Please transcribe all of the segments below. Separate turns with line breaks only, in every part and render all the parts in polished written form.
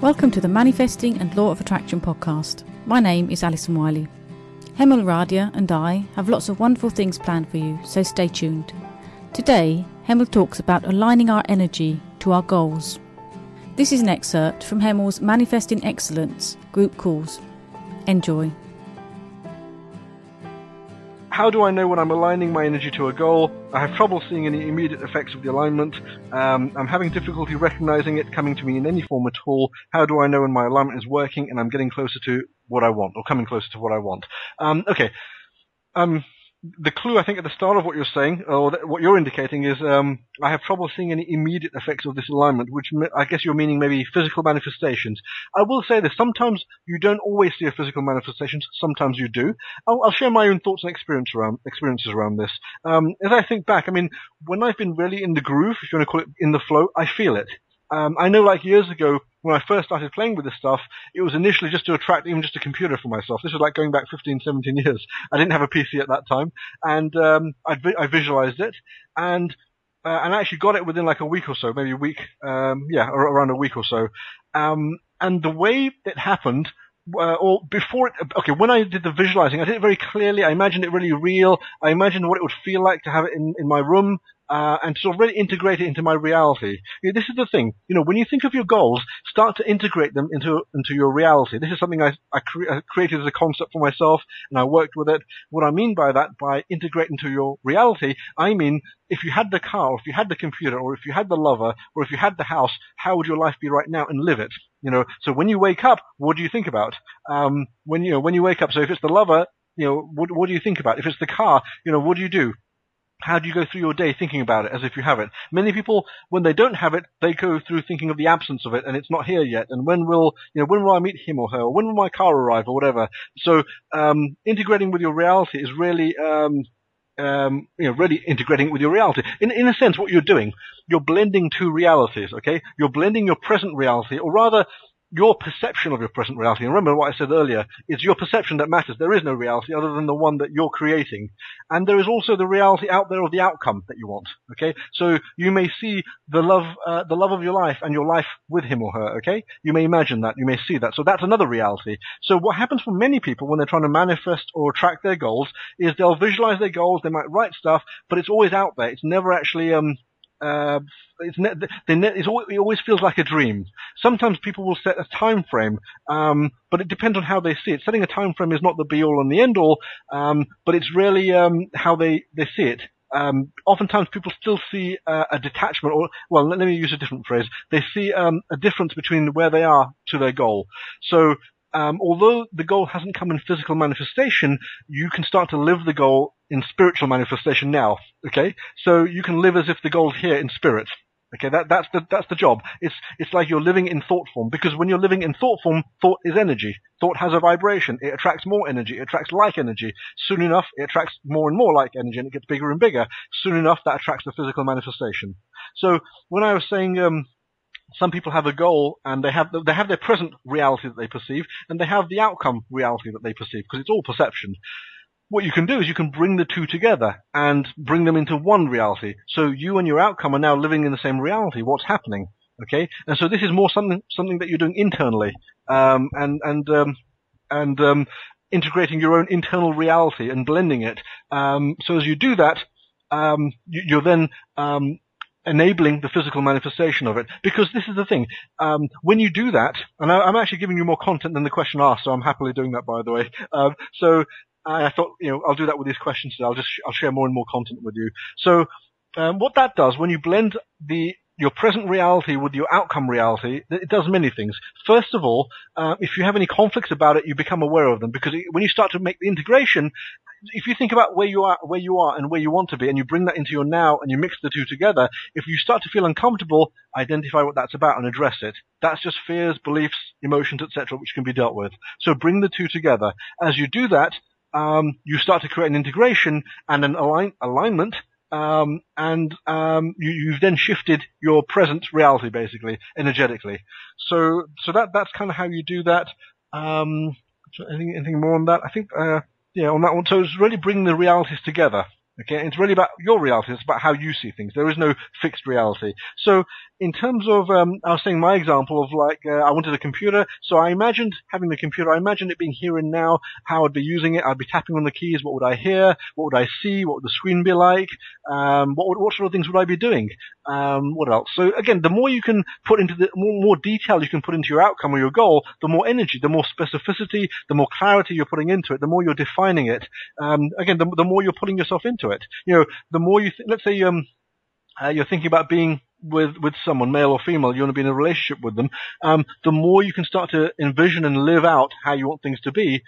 Welcome to the Manifesting and Law of Attraction podcast. My name is Alison Wiley. Hemal Radia and I have lots of wonderful things planned for you, so stay tuned. Today, Hemal talks about aligning our energy to our goals. This is an excerpt from Hemal's Manifesting Excellence group calls. Enjoy.
How do I know when I'm aligning my energy to a goal? I have trouble seeing any immediate effects of the alignment. I'm having difficulty recognizing it coming to me in any form at all. How do I know when my alignment is working and I'm getting closer to what I want, or coming closer to what I want? The clue, I think, at the start of what you're saying, or what you're indicating, is I have trouble seeing any immediate effects of this alignment, which I guess you're meaning maybe physical manifestations. I will say this, sometimes you don't always see a physical manifestations, sometimes you do. I'll share my own thoughts and experiences around this. As I think back, I mean, when I've been really in the groove, if you want to call it in the flow, I feel it. I know, like, years ago, when I first started playing with this stuff, it was initially just to attract even just a computer for myself. This was like going back 15, 17 years. I didn't have a PC at that time, and I visualized it, and I actually got it within like a week or so, maybe a week, around a week or so. And the way it happened, or before it, okay, when I did the visualizing, I did it very clearly. I imagined it really real. I imagined what it would feel like to have it in my room. And sort of really integrate it into my reality. This is the thing, when you think of your goals, start to integrate them into your reality. This is something I created as a concept for myself, and I worked with it. What I mean by that, by integrate into your reality, I mean, if you had the car, or if you had the computer, or if you had the lover, or if you had the house, how would your life be right now, and live it? So when you wake up, what do you think about? When you wake up, so if it's the lover, what do you think about? If it's the car, what do you do? How do you go through your day thinking about it as if you have it? Many people, when they don't have it, they go through thinking of the absence of it, and it's not here yet. And when will I meet him or her? Or when will my car arrive, or whatever? So, integrating with your reality is really, really integrating with your reality. In a sense, what you're doing, you're blending two realities, okay? You're blending your present reality, or rather, your perception of your present reality. And remember what I said earlier, it's your perception that matters. There is no reality other than the one that you're creating. And there is also the reality out there of the outcome that you want, okay? So you may see the love of your life and your life with him or her, okay? You may imagine that, you may see that. So that's another reality. So what happens for many people when they're trying to manifest or attract their goals is they'll visualize their goals, they might write stuff, but it's always out there. It's never actually, it always feels like a dream. Sometimes people will set a time frame, but it depends on how they see it. Setting a time frame is not the be all and the end all, but it's really how they see it. Oftentimes people still see a detachment, or, well, let me use a different phrase. They see a difference between where they are to their goal. So although the goal hasn't come in physical manifestation, you can start to live the goal in spiritual manifestation now, okay? So you can live as if the goal's here in spirit, okay? That's the job. It's like you're living in thought form, because when you're living in thought form, thought is energy. Thought has a vibration. It attracts more energy. It attracts like energy. Soon enough, it attracts more and more like energy, and it gets bigger and bigger. Soon enough, that attracts the physical manifestation. So when I was saying, some people have a goal, and they have their present reality that they perceive, and they have the outcome reality that they perceive, because it's all perception. What you can do is you can bring the two together and bring them into one reality. So you and your outcome are now living in the same reality. What's happening? Okay, and so this is more something that you're doing internally, and integrating your own internal reality and blending it. So as you do that, you're then enabling the physical manifestation of it. Because this is the thing, when you do that, and I'm actually giving you more content than the question asked, so I'm happily doing that, by the way. So I thought, I'll do that with these questions today. I'll share more and more content with you. So what that does, when you blend your present reality with your outcome reality, it does many things. First of all, if you have any conflicts about it, you become aware of them, because when you start to make the integration, if you think about where you are and where you want to be, and you bring that into your now and you mix the two together, if you start to feel uncomfortable, identify what that's about and address it. That's just fears, beliefs, emotions, etc., which can be dealt with. So bring the two together. As you do that, you start to create an integration and an alignment, you've then shifted your present reality, basically, energetically. So that's kind of how you do that. Anything more on that? I think, on that one. So it's really bringing the realities together. Okay, it's really about your reality. It's about how you see things. There is no fixed reality. So in terms of, I was saying my example of like, I wanted a computer, so I imagined having the computer, I imagined it being here and now, how I'd be using it, I'd be tapping on the keys, what would I hear, what would I see, what would the screen be like, what sort of things would I be doing, what else? So again, the more you can put into the, more detail you can put into your outcome or your goal, the more energy, the more specificity, the more clarity you're putting into it, the more you're defining it, again, the more you're putting yourself into it. The more you, let's say, you're thinking about being with someone, male or female, you want to be in a relationship with them, the more you can start to envision and live out how you want things to be,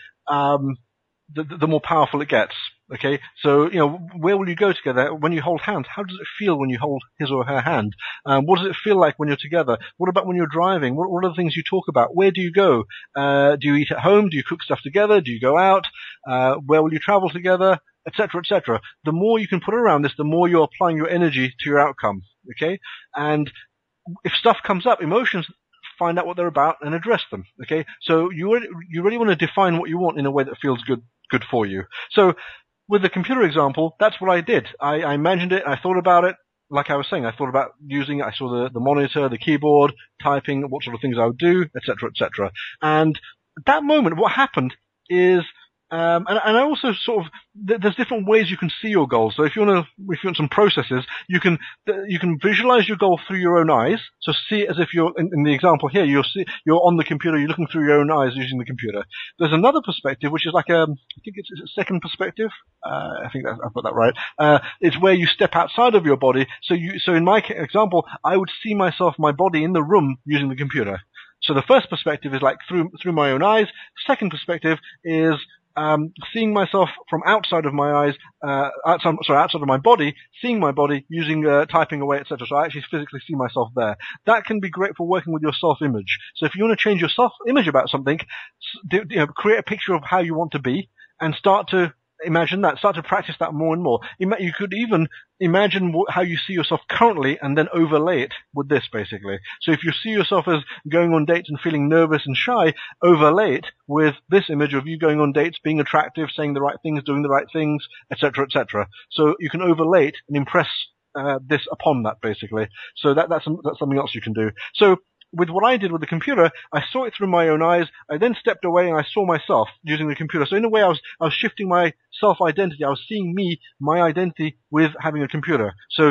the more powerful it gets. Okay, so where will you go together when you hold hands? How does it feel when you hold his or her hand? What does it feel like when you're together? What about when you're driving? What are the things you talk about? Where do you go? Do you eat at home? Do you cook stuff together? Do you go out? Where will you travel together? Etc. Etc. The more you can put around this, the more you're applying your energy to your outcome. Okay, and if stuff comes up, emotions, find out what they're about and address them. Okay, so you really want to define what you want in a way that feels good for you. So with the computer example, that's what I did. I imagined it, I thought about it. Like I was saying, I thought about using it. I saw the monitor, the keyboard, typing, what sort of things I would do, etc., etc. And at that moment, what happened is, and I also sort of, there's different ways you can see your goals. So if you want some processes, you can visualize your goal through your own eyes. So see it as if you're, in the example here, you're on the computer, you're looking through your own eyes using the computer. There's another perspective, which is like I think it's a second perspective. I think I've got that right. It's where you step outside of your body. So in my example, I would see myself, my body in the room using the computer. So the first perspective is like through my own eyes. Second perspective is seeing myself from outside of my eyes, outside of my body, seeing my body using typing away, etc. So I actually physically see myself there. That can be great for working with your self-image. So if you want to change your self-image about something, create a picture of how you want to be and start to imagine that, start to practice that more and more. You could even imagine how you see yourself currently and then overlay it with this, basically. So if you see yourself as going on dates and feeling nervous and shy, overlay it with this image of you going on dates, being attractive, saying the right things, doing the right things, etc., etc. So you can overlay it and impress this upon that, basically. So that's something else you can do. So with what I did with the computer, I saw it through my own eyes. I then stepped away and I saw myself using the computer. So in a way, I was shifting my self-identity. I was seeing my identity with having a computer. So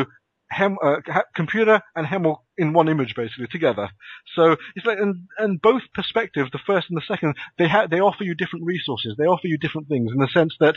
computer and Hemel in one image, basically, together. So it's like, and both perspectives, the first and the second, they offer you different resources. They offer you different things in the sense that,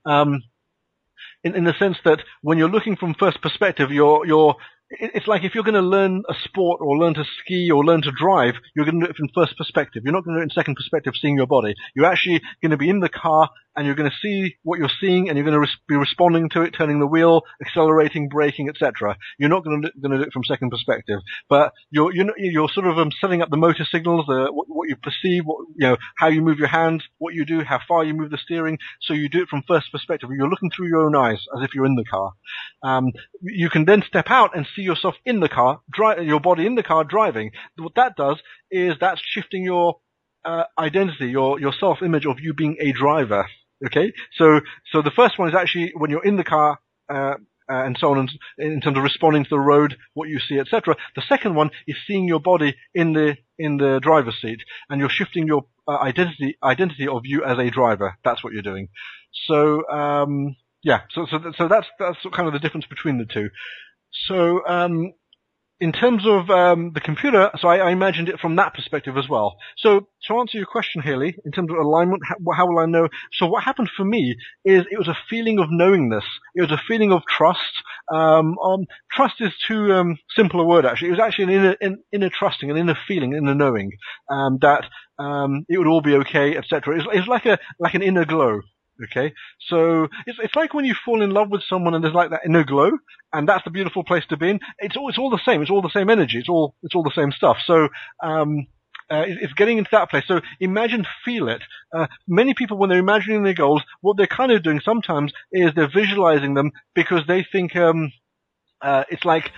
in the sense that when you're looking from first perspective, it's like if you're going to learn a sport or learn to ski or learn to drive, you're going to do it from first perspective. You're not going to do it in second perspective, seeing your body. You're actually going to be in the car and you're going to see what you're seeing and you're going to be responding to it, turning the wheel, accelerating, braking, etc. You're not going to do it from second perspective, but you're sort of setting up the motor signals, what you perceive, how you move your hands, what you do, how far you move the steering. So you do it from first perspective. You're looking through your own eyes as if you're in the car. You can then step out and see yourself in the car, your body in the car driving. What that does is that's shifting your identity, your self-image of you being a driver. Okay, so the first one is actually when you're in the car and so on, and in terms of responding to the road, what you see, etc. The second one is seeing your body in the driver's seat, and you're shifting your identity of you as a driver. That's what you're doing. So yeah, so that's kind of the difference between the two. So in terms of the computer, so I imagined it from that perspective as well. So to answer your question, Haley, in terms of alignment, how will I know? So what happened for me is it was a feeling of knowingness. It was a feeling of trust. Trust is too simple a word, actually. It was actually an inner trusting, an inner feeling, an inner knowing that it would all be okay, etc. It's like an inner glow. Okay, so it's like when you fall in love with someone and there's like that inner glow, and that's the beautiful place to be in. It's all the same. It's all the same energy. It's all the same stuff. So it's getting into that place. So imagine, feel it. Many people, when they're imagining their goals, what they're kind of doing sometimes is they're visualizing them because they think it's like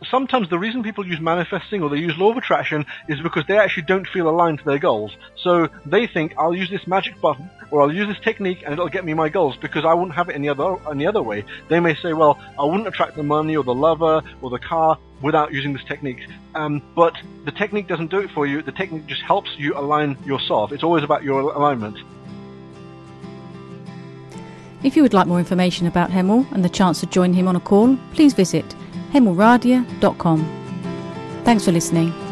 sometimes the reason people use manifesting or they use law of attraction is because they actually don't feel aligned to their goals. So they think, I'll use this magic button or I'll use this technique and it'll get me my goals because I wouldn't have it any other way. They may say, well, I wouldn't attract the money or the lover or the car without using this technique. But the technique doesn't do it for you. The technique just helps you align yourself. It's always about your alignment.
If you would like more information about Hemel and the chance to join him on a call, please visit hemelradia.com. Thanks for listening.